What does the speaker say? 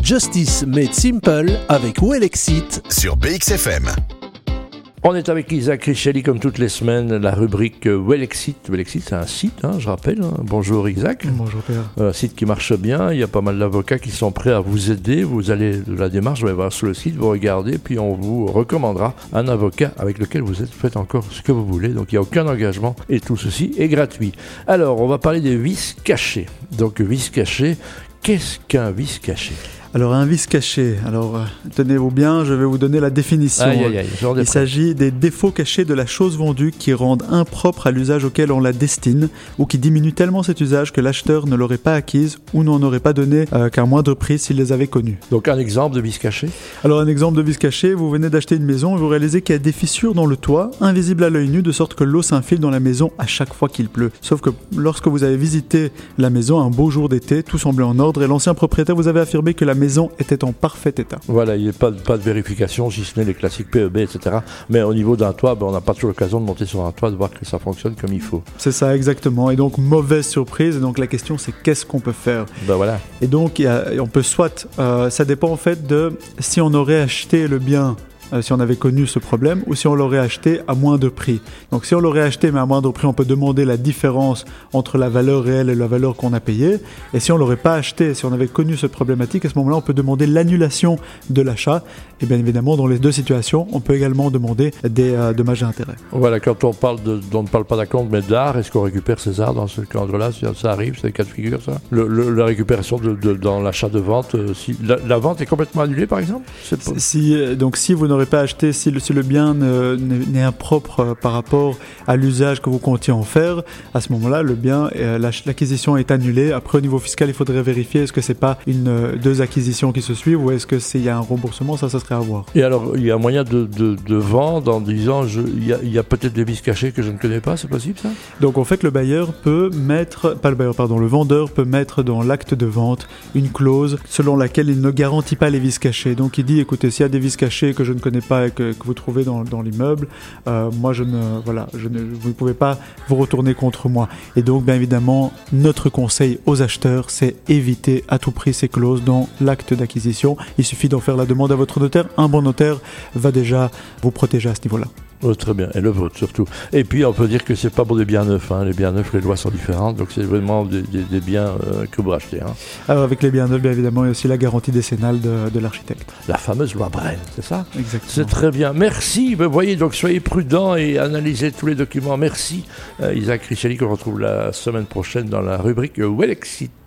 Justice Made Simple avec Wellexit sur BXFM. On est avec Isaac Richelli comme toutes les semaines, la rubrique Wellexit. Wellexit, c'est un site, je rappelle. Bonjour Isaac. Bonjour Pierre. Un site qui marche bien, il y a pas mal d'avocats qui sont prêts à vous aider. Vous allez de la démarche, vous allez voir sur le site, vous regardez, puis on vous recommandera un avocat avec lequel vous faites encore ce que vous voulez. Donc il n'y a aucun engagement et tout ceci est gratuit. Alors, on va parler des vices cachés. Donc vices cachés, qu'est-ce qu'un vice caché ? Alors un vice caché, tenez-vous bien, je vais vous donner la définition. Il s'agit des défauts cachés de la chose vendue qui rendent impropre à l'usage auquel on la destine ou qui diminuent tellement cet usage que l'acheteur ne l'aurait pas acquise ou n'en aurait pas donné qu'un moindre prix s'il les avait connus. Donc un exemple de vice caché ? Alors un exemple de vice caché, vous venez d'acheter une maison et vous réalisez qu'il y a des fissures dans le toit, invisibles à l'œil nu, de sorte que l'eau s'infile dans la maison à chaque fois qu'il pleut. Sauf que lorsque vous avez visité la maison un beau jour d'été, tout semblait en ordre et l'ancien propriétaire vous avait affirmé que la maison était en parfait état. Voilà, il n'y a pas de vérification, si ce n'est les classiques PEB, etc. Mais au niveau d'un toit, on n'a pas toujours l'occasion de monter sur un toit, de voir que ça fonctionne comme il faut. C'est ça, exactement. Et donc, mauvaise surprise. Et donc, la question, c'est qu'est-ce qu'on peut faire ? Voilà. Et donc, on peut soit... ça dépend en fait de si on aurait acheté le bien... si on avait connu ce problème ou si on l'aurait acheté à moins de prix. Donc si on l'aurait acheté mais à moindre prix, on peut demander la différence entre la valeur réelle et la valeur qu'on a payée. Et si on l'aurait pas acheté, si on avait connu cette problématique, à ce moment-là, on peut demander l'annulation de l'achat. Et bien évidemment, dans les deux situations, on peut également demander des dommages et intérêts. Voilà, quand on ne parle pas d'acompte mais d'art, est-ce qu'on récupère ces arts dans ce cadre-là ? Ça arrive, c'est des cas de figure, ça ? La récupération dans l'achat de vente, si la vente est complètement annulée, par exemple ? Si vous n'aurez pas acheté, si le bien n'est impropre par rapport à l'usage que vous comptiez en faire, à ce moment-là, le bien, l'acquisition est annulée. Après, au niveau fiscal, il faudrait vérifier est-ce que c'est pas deux acquisitions qui se suivent ou est-ce que il y a un remboursement, ça serait à voir. Et alors, il y a moyen de vendre en disant il y a peut-être des vices cachés que je ne connais pas, c'est possible ça ? Donc en fait, le vendeur peut mettre dans l'acte de vente une clause selon laquelle il ne garantit pas les vices cachés. Donc il dit, écoutez, s'il y a des vices cachés que je ne connais pas et que vous trouvez dans l'immeuble, moi vous ne pouvez pas vous retourner contre moi. Et donc bien évidemment, notre conseil aux acheteurs, c'est éviter à tout prix ces clauses dans l'acte d'acquisition. Il suffit d'en faire la demande à votre notaire. Un bon notaire va déjà vous protéger à ce niveau-là. Oh, très bien, et le vôtre surtout. Et puis on peut dire que c'est pas pour des biens neufs, Les biens neufs, les lois sont différentes, donc c'est vraiment des biens que vous rachetez. Alors avec les biens neufs, bien évidemment, il y a aussi la garantie décennale de l'architecte. La fameuse loi Bren, c'est ça ? Exactement. C'est très bien. Merci. Vous voyez, donc soyez prudents et analysez tous les documents. Merci Isaac Richelli, qu'on retrouve la semaine prochaine dans la rubrique Wellexit.